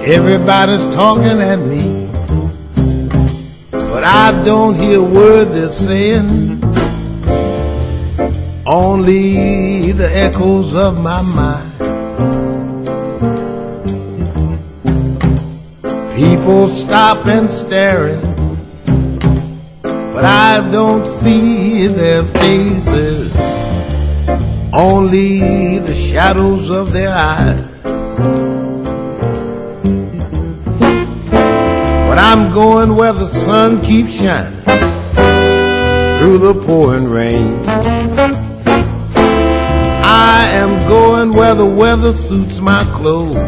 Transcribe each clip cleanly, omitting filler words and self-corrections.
Everybody's talking at me, but I don't hear a word they're saying, only the echoes of my mind. People stop and staring, but I don't see their faces, only the shadows of their eyes. But I'm going where the sun keeps shining through the pouring rain. I am going where the weather suits my clothes,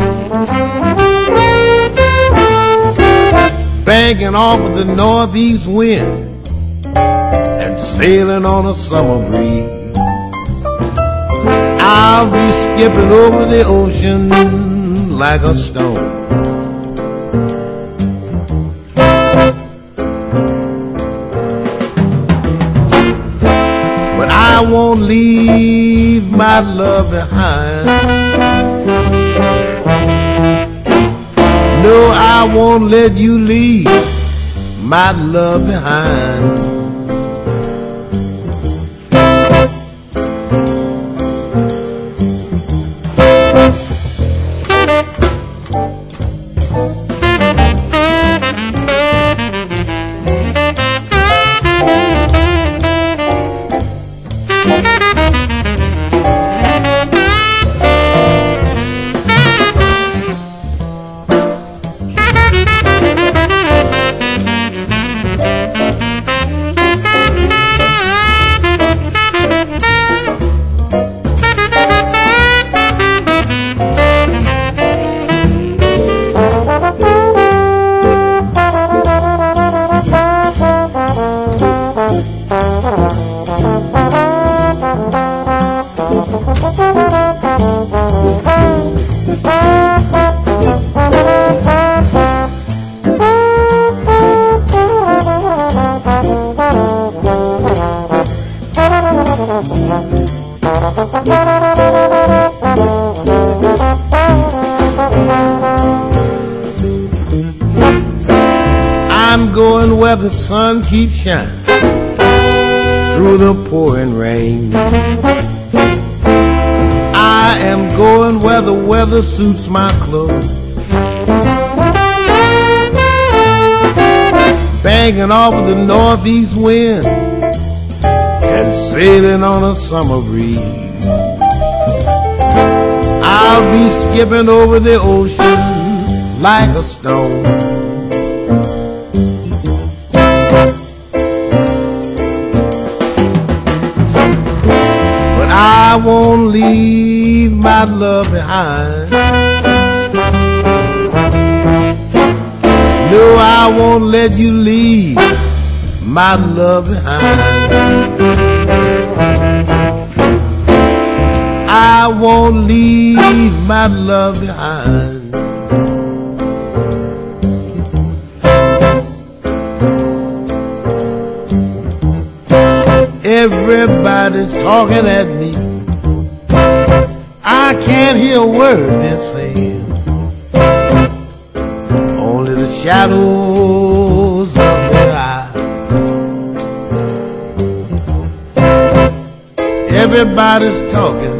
banking off of the northeast wind and sailing on a summer breeze. I'll be skipping over the ocean like a stone. But I won't leave my love behind. No, I won't let you leave my love behind. I'm going where the sun keeps shining through the pouring rain. I am going where the weather suits my clothes, banging off of the northeast wind and sailing on a summer breeze. I'll be skipping over the ocean like a stone. I won't leave my love behind. No, I won't let you leave my love behind. I won't leave my love behind. Everybody's talking at me, I can't hear a word they're saying, only the shadows of their eyes. Everybody's talking,